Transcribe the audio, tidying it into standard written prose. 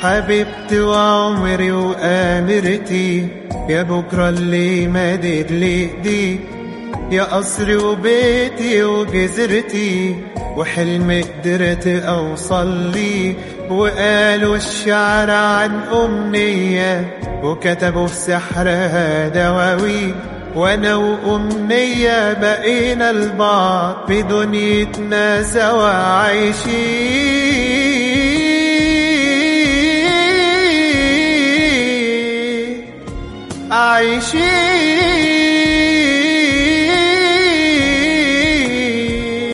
حبيبتي وعمري وآمرتي، يا بكرة اللي مدد لي ايدي، يا قصري وبيتي وجزرتي، وحلم قدرت أوصل لي. وقالوا الشعر عن أمنية، وكتبوا في سحرها دواوي، وأنا وأمنية بقينا لبعض في دنيتنا سوا عايشين